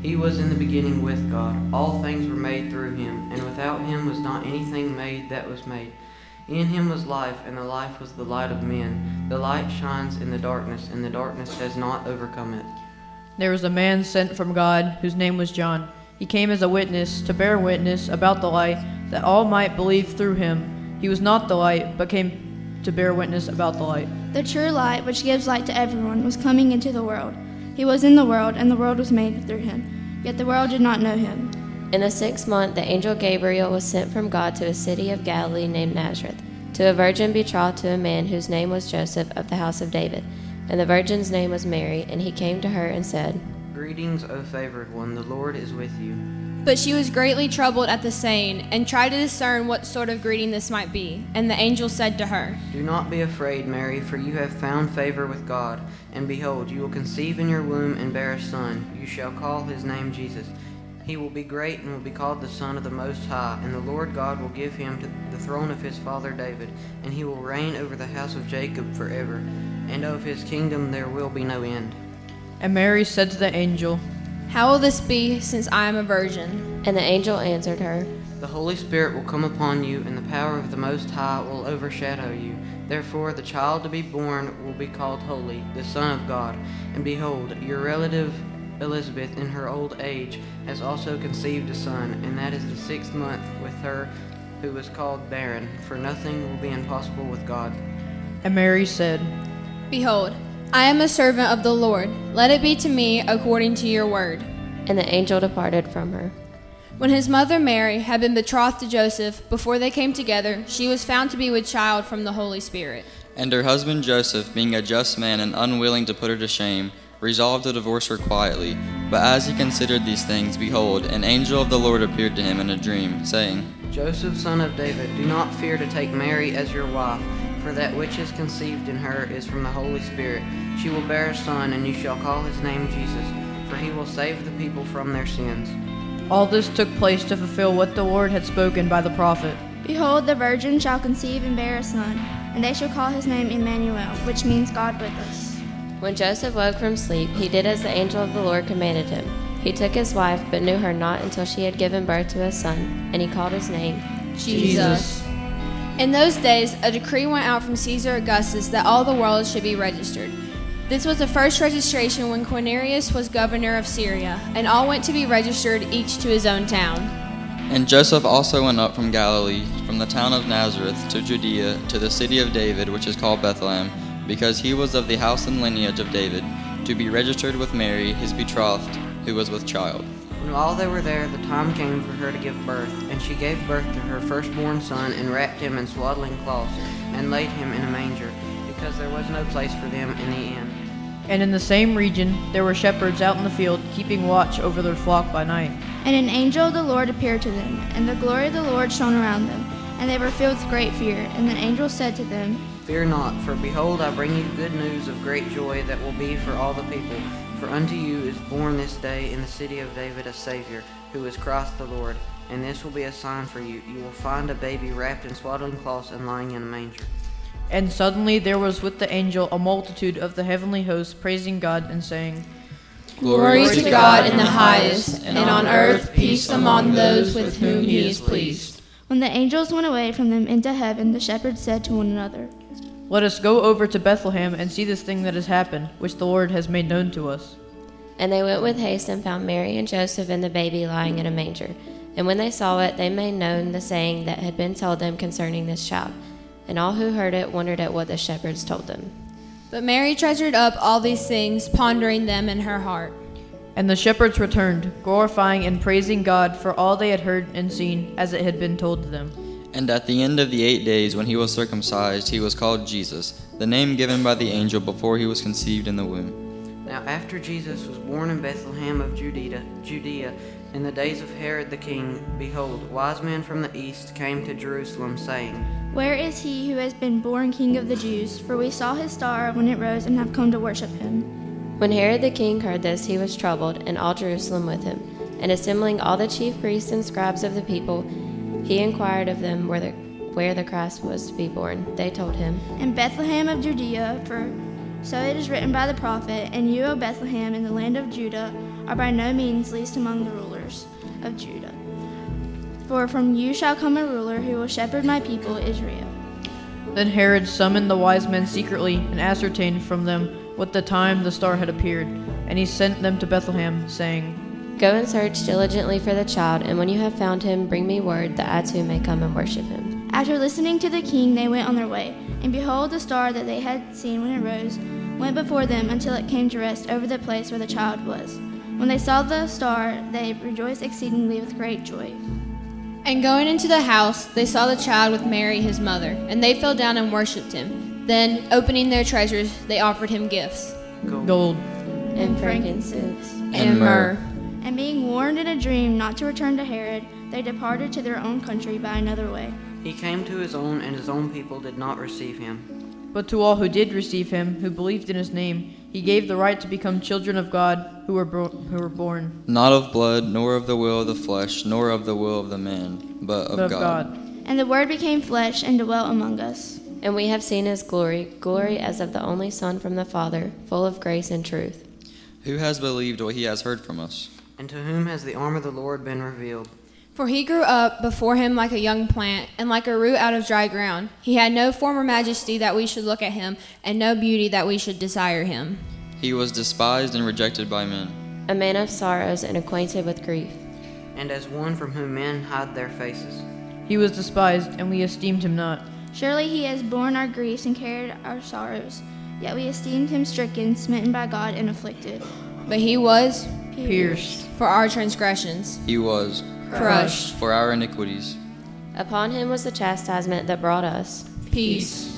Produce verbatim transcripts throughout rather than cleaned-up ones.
He was in the beginning with God. All things were made through him, and without him was not anything made that was made. In him was life, and the life was the light of men. The light shines in the darkness, and the darkness has not overcome it. There was a man sent from God, whose name was John. He came as a witness, to bear witness about the light, that all might believe through him. He was not the light, but came to bear witness about the light. The true light, which gives light to everyone, was coming into the world. He was in the world, and the world was made through him. Yet the world did not know him. In the sixth month, the angel Gabriel was sent from God to a city of Galilee named Nazareth, to a virgin betrothed to a man whose name was Joseph of the house of David. And the virgin's name was Mary, and he came to her and said, Greetings, O favored one, the Lord is with you. But she was greatly troubled at the saying, and tried to discern what sort of greeting this might be. And the angel said to her, Do not be afraid, Mary, for you have found favor with God. And behold, you will conceive in your womb and bear a son. You shall call his name Jesus. He will be great and will be called the Son of the Most High. And the Lord God will give him to the throne of his father David. And he will reign over the house of Jacob forever. And of his kingdom there will be no end. And Mary said to the angel, How will this be, since I am a virgin? And the angel answered her, The Holy Spirit will come upon you, and the power of the Most High will overshadow you. Therefore the child to be born will be called Holy, the Son of God. And behold, your relative Elizabeth in her old age has also conceived a son, and that is the sixth month with her who was called barren, for nothing will be impossible with God. And Mary said, Behold, I am a servant of the Lord. Let it be to me according to your word. And the angel departed from her. When his mother Mary had been betrothed to Joseph, before they came together, she was found to be with child from the Holy Spirit. And her husband Joseph, being a just man and unwilling to put her to shame, resolved to divorce her quietly. But as he considered these things, behold, an angel of the Lord appeared to him in a dream, saying, Joseph, son of David, do not fear to take Mary as your wife, for that which is conceived in her is from the Holy Spirit. She will bear a son, and you shall call his name Jesus, for he will save the people from their sins. All this took place to fulfill what the Lord had spoken by the prophet. Behold, the virgin shall conceive and bear a son, and they shall call his name Emmanuel, which means God with us. When Joseph woke from sleep, he did as the angel of the Lord commanded him. He took his wife, but knew her not until she had given birth to a son, and he called his name Jesus. In those days, a decree went out from Caesar Augustus that all the world should be registered. This was the first registration when Quirinius was governor of Syria, and all went to be registered, each to his own town. And Joseph also went up from Galilee, from the town of Nazareth to Judea, to the city of David, which is called Bethlehem, because he was of the house and lineage of David, to be registered with Mary, his betrothed, who was with child. And while they were there, the time came for her to give birth, and she gave birth to her firstborn son, and wrapped him in swaddling cloths, and laid him in a manger, because there was no place for them in the inn. And in the same region there were shepherds out in the field, keeping watch over their flock by night. And an angel of the Lord appeared to them, and the glory of the Lord shone around them, and they were filled with great fear. And the angel said to them, Fear not, for behold, I bring you good news of great joy that will be for all the people. For unto you is born this day in the city of David a Savior, who is Christ the Lord. And this will be a sign for you. You will find a baby wrapped in swaddling cloths and lying in a manger. And suddenly there was with the angel a multitude of the heavenly hosts, praising God and saying, Glory to God in the highest, and on earth peace among those with whom he is pleased. When the angels went away from them into heaven, the shepherds said to one another, Let us go over to Bethlehem and see this thing that has happened, which the Lord has made known to us. And they went with haste and found Mary and Joseph and the baby lying in a manger. And when they saw it, they made known the saying that had been told them concerning this child. And all who heard it wondered at what the shepherds told them. But Mary treasured up all these things, pondering them in her heart. And the shepherds returned, glorifying and praising God for all they had heard and seen, as it had been told to them. And at the end of the eight days, when he was circumcised, he was called Jesus, the name given by the angel before he was conceived in the womb. Now after Jesus was born in Bethlehem of Judea, Judea, in the days of Herod the king, behold, wise men from the east came to Jerusalem, saying, Where is he who has been born King of the Jews? For we saw his star when it rose and have come to worship him. When Herod the king heard this, he was troubled, and all Jerusalem with him. And assembling all the chief priests and scribes of the people, he inquired of them where the, where the Christ was to be born. They told him, In Bethlehem of Judea, for so it is written by the prophet, And you, O Bethlehem, in the land of Judah, are by no means least among the rulers of Judah. For from you shall come a ruler who will shepherd my people Israel. Then Herod summoned the wise men secretly and ascertained from them what the time the star had appeared. And he sent them to Bethlehem, saying, Go and search diligently for the child, and when you have found him, bring me word that I too may come and worship him. After listening to the king, they went on their way. And behold, the star that they had seen when it rose went before them until it came to rest over the place where the child was. When they saw the star, they rejoiced exceedingly with great joy. And going into the house, they saw the child with Mary his mother, and they fell down and worshipped him. Then, opening their treasures, they offered him gifts, Gold. gold, And frankincense. and, And myrrh. myrrh. And being warned in a dream not to return to Herod, they departed to their own country by another way. He came to his own, and his own people did not receive him. But to all who did receive him, who believed in his name, he gave the right to become children of God, who were, bro- who were born Not of blood, nor of the will of the flesh, nor of the will of the man, but of, of God. God. And the Word became flesh and dwelt among us. And we have seen his glory, glory as of the only Son from the Father, full of grace and truth. Who has believed what he has heard from us? And to whom has the arm of the Lord been revealed? For he grew up before him like a young plant, and like a root out of dry ground. He had no form or majesty that we should look at him, and no beauty that we should desire him. He was despised and rejected by men, A man of sorrows and acquainted with grief. And as one from whom men hide their faces. He was despised, and we esteemed him not. Surely he has borne our griefs and carried our sorrows. Yet we esteemed him stricken, smitten by God, and afflicted. But he was Pierced, for our transgressions, he was crushed, for our iniquities. Upon him was the chastisement that brought us, peace,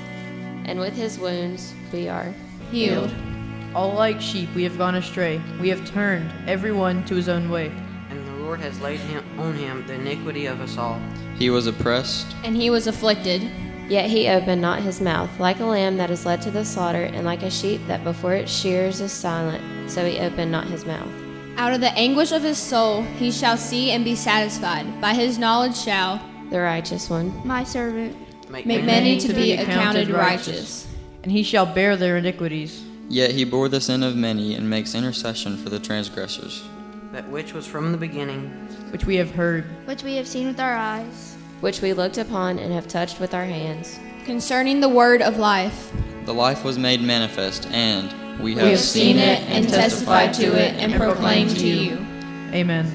and with his wounds we are. healed. all like sheep we have gone astray. We have turned every one to his own way. And the Lord has laid him, on him the iniquity of us all. He was oppressed, And he was afflicted, Yet he opened not his mouth, like a lamb that is led to the slaughter, and like a sheep that before its shearers is silent, so he opened not his mouth. out of the anguish of his soul he shall see and be satisfied. By his knowledge shall The righteous one. My servant. Make, make many to be accounted righteous. And he shall bear their iniquities. yet he bore the sin of many and makes intercession for the transgressors. that which was from the beginning, Which we have heard. Which we have seen with our eyes. Which we looked upon and have touched with our hands. Concerning the word of life, The life was made manifest, and we have, we have seen it and testified to it and proclaimed to you. Amen.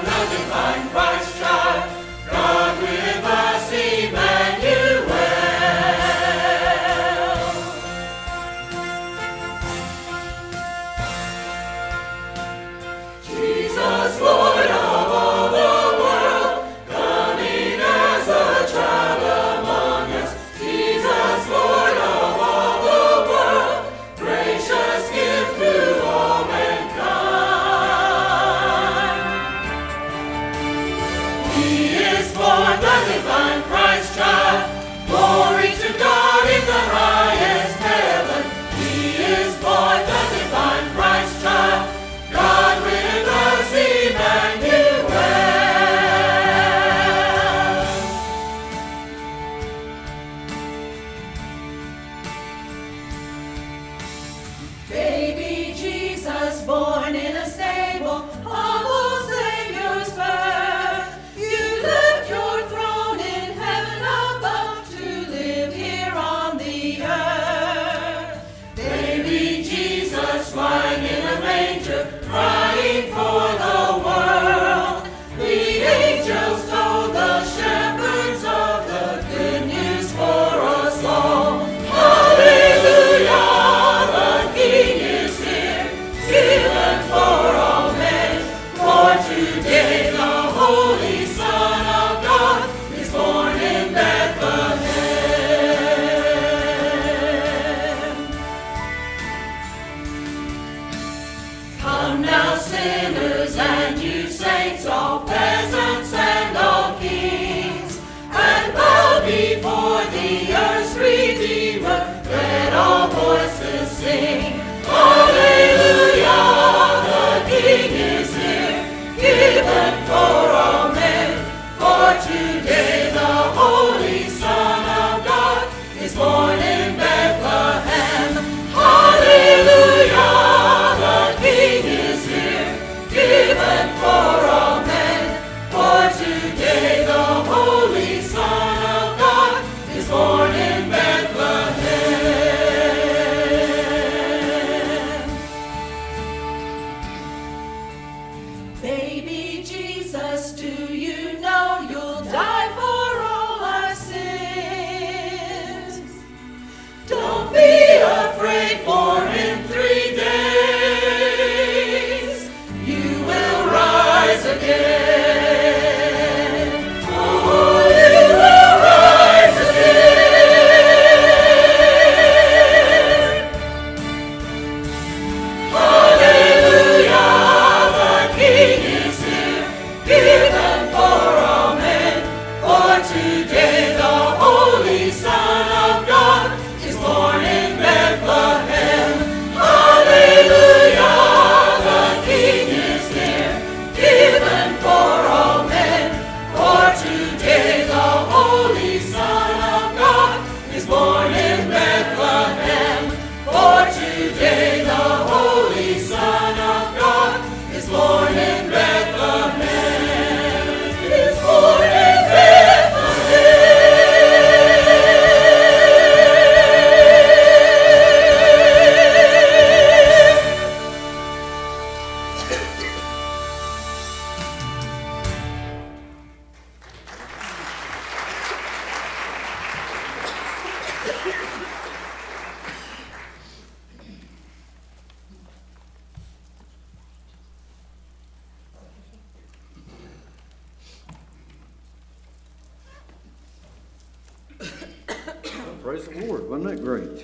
Praise the Lord. Wasn't that great?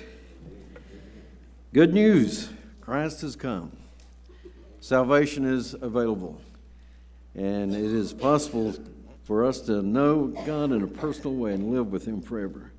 Good news. Christ has come. Salvation is available. And it is possible for us to know God in a personal way and live with Him forever.